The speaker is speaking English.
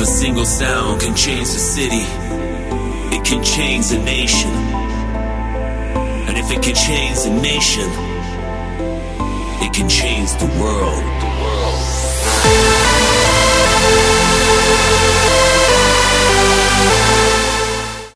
a single sound can change the city, it can change the nation. And if it can change the nation, it can change the world.